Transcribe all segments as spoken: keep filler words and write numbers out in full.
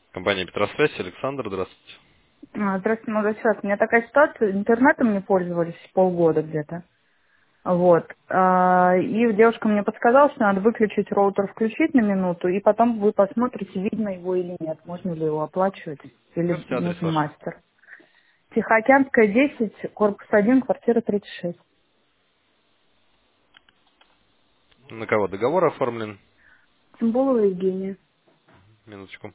Компания Петросвязь, Александр, здравствуйте. А, Здравствуйте, молодой человек. У меня такая ситуация, интернетом не пользовались полгода где-то. Вот. А, И девушка мне подсказала, что надо выключить роутер, включить на минуту, и потом вы посмотрите, видно его или нет, можно ли его оплачивать, или Скажите адрес нужен ваш. мастер. Тихоокеанская, десять, корпус один, квартира тридцать шесть. На кого договор оформлен? Цимбулова Евгения. Минуточку.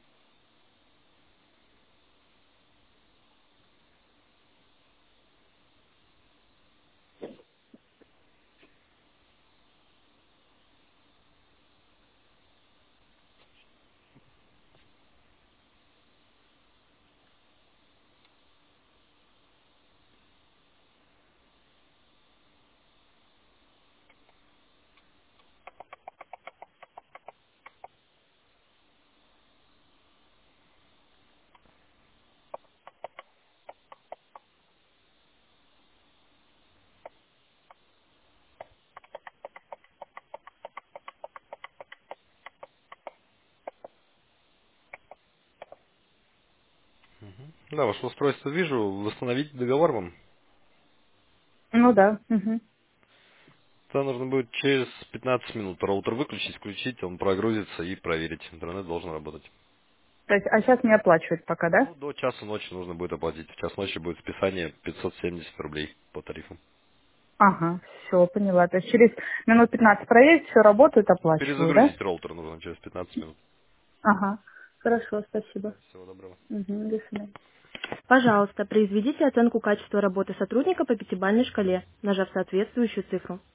Да, ваше устройство вижу. Восстановить договор вам. Ну да. Мгм. Это нужно будет через пятнадцать минут. Роутер выключить, включить, он прогрузится и проверить. Интернет должен работать. То есть, а сейчас не оплачивать пока, да? Ну, до часа ночи нужно будет оплатить. В час ночи будет списание пятьсот семьдесят рублей по тарифу. Ага, все, поняла. То есть через минут пятнадцать проверить, все работает, оплачиваю, да? Перезагрузить роутер нужно через пятнадцать минут. Ага. Хорошо, спасибо. Всего доброго. Угу, до свидания. Пожалуйста, произведите оценку качества работы сотрудника по пятибалльной шкале, нажав соответствующую цифру.